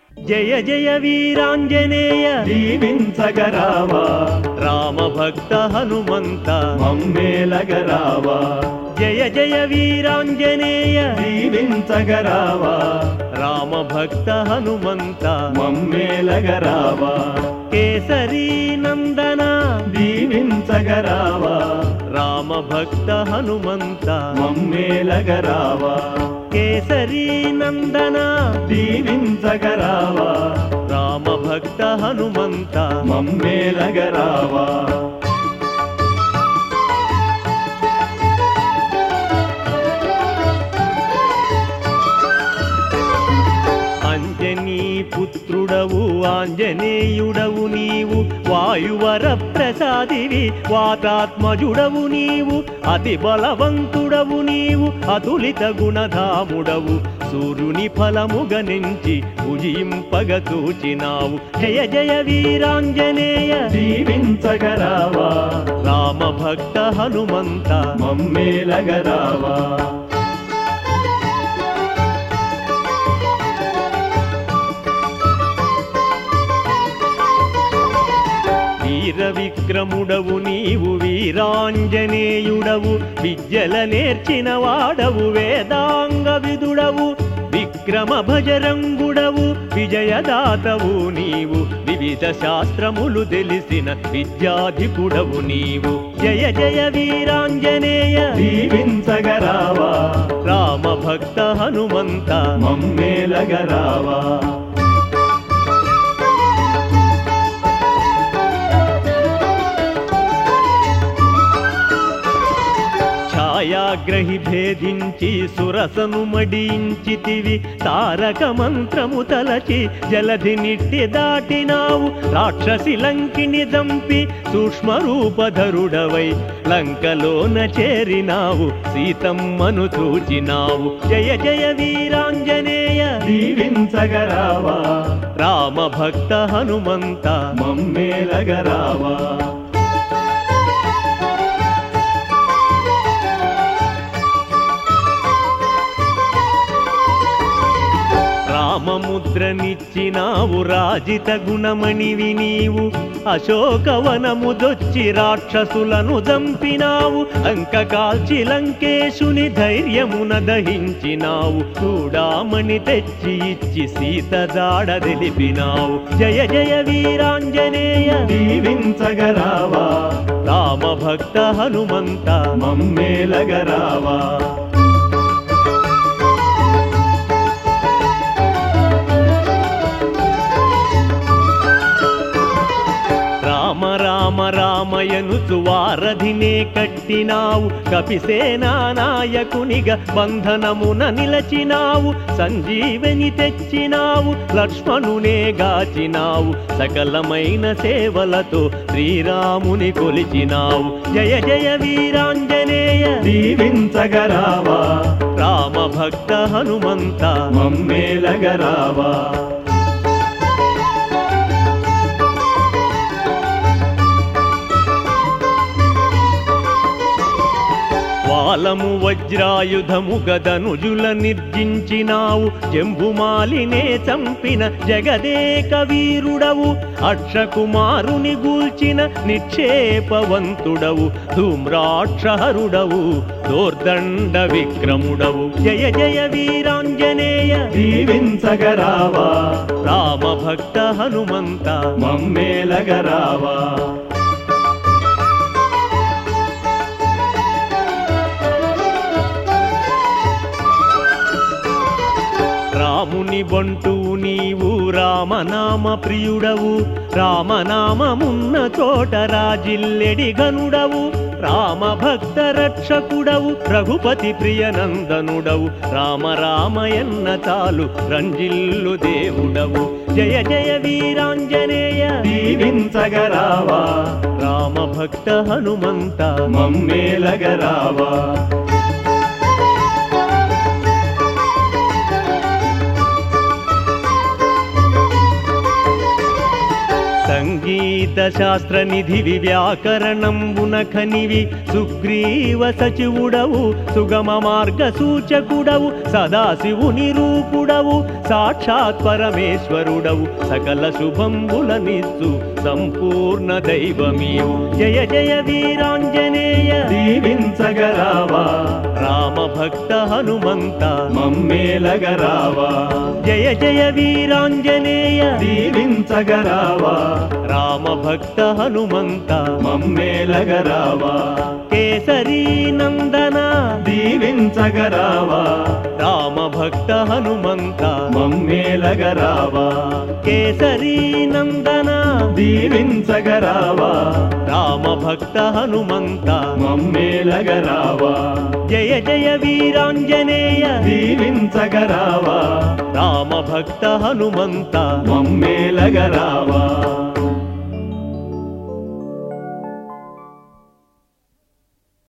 జయ జయ వీరాంజనేయ దీవించగరావా రామ భక్త హనుమంత మమ్మేలగరావా జయ జయ వీరాంజనేయ దీవించగరావా రామ భక్త హనుమంత మమ్మేలగరావా కేసరీ నందన దీవించగరావా రామ భక్త హనుమంత మమ్మేలగరావా కేసరీ నందన దీవించగరావా రామ భక్త హనుమంత మమ్మేలగరావా అంజనీ పుత్రుడవు ఆంజనేయుడవు నీవు వాయువర ప్రసాదివి వాతాత్మజుడవు నీవు అతి బలవంతుడవు నీవు అతులిత గుణధాముడవు సూర్యుని ఫలముగనించి భుజింపగ చూచినావు జయ జయ వీరాంజనేయ దీవించగరావా రామ భక్త హనుమంత మమ్మేలగరావా వీర విక్రముడవు నీవు వీరాంజనేయుడవు విద్యల నేర్చిన వాడవు వేదాంగ విదుడవు విక్రమ భజరంగుడవు విజయదాతవు నీవు వివిధ శాస్త్రములు తెలిసిన విద్యాధికుడవు నీవు జయ జయ వీరాంజనేయ దీవించగరావా రామ భక్త హనుమంత మమ్మేలగరావా ఛాయాగ్రహి భేదించి సురసను మడించితివి తారక మంత్రము తలచి జలధి నిట్టి దాటినావు రాక్షసి లంకిని దంపి సూక్ష్మరూపధరుడవై లంకలోన చేరినావు సీతమ్మను చూచినావు జయ జయ వీరాంజనేయ దీవించగరావా రామ భక్త హనుమంత మమ్మేలగరావా రామముద్రనిచ్చినావు రాజిత గుణమణివి నీవు అశోకవనముదొచ్చి రాక్షసులను దంపినావు లంక కాల్చి లంకేశుని ధైర్యమున దహించినావు చూడామణి తెచ్చి ఇచ్చి సీత జాడ తెలిపినావు జయ జయ వీరాంజనేయ దీవించగరావా రామ భక్త హనుమంత మమ్మేలగరావా రామ రామ రామయనుచు వారధినే కట్టినావు కపిసేనా నాయకునిగా బంధనమున నిలచినావు సంజీవని తెచ్చినావు లక్ష్మణునే గాచినావు సకలమైన సేవలతో శ్రీరాముని కొలిచినావు జయ జయ వీరాంజనేయ దీవించగరావా రామ భక్త హనుమంత మమ్మేలగరావా వాలము వజ్రాయుధము గదనుజుల నిర్జించినావు జంబుమాలినే చంపిన జగదేక వీరుడవు అక్షకుమారుని గూల్చిన నిక్షేపవంతుడవు ధూమ్రాక్షహరుడవు దోర్దండ విక్రముడవు జయ జయ వీరాంజనేయ దీవించగరావా రామ భక్త హనుమంత మమ్మేలగరావా రాముని బంటు నీవు రామనామ ప్రియుడవు రామనామమున్న చోట రాజిల్లెడి గనుడవు రామ భక్త రక్షకుడవు రఘుపతి ప్రియనందనుడవు రామ రామయన్న చాలు రంజిల్లు దేవుడవు జయ జయ వీరాంజనేయ దీవించగరావా రామ భక్త హనుమంత మమ్మేలగరావా సంగీత శాస్త్ర నిధివి వ్యాకరణంబున ఖనివి సుగ్రీవ సచివుడవు సుగమ మార్గ సూచకుడవు సదాశివుని రూపుడవు సాక్షాత్ పరమేశ్వరుడవు సకల శుభంబులనిచ్చు సంపూర్ణ దైవమీవు జయ జయ వీరాంజనేయ దీవించగరావా రామ భక్త హనుమంత మమ్మేలగరావా జయ జయ వీరాంజనేయ దీవించగరావా రామ భక్త హనుమంత మమ్మేలగరావా కేసరీ నందన దీవించగరావా రామ భక్త హనుమంత మమ్మేలగరావా కేసరీ నందన దీవించగరావా రామ భక్త హనుమంత మమ్మేలగరావా జయ జయ వీరాంజనేయ దీవించగరావా రామ భక్త హనుమంత మమ్మేలగరావా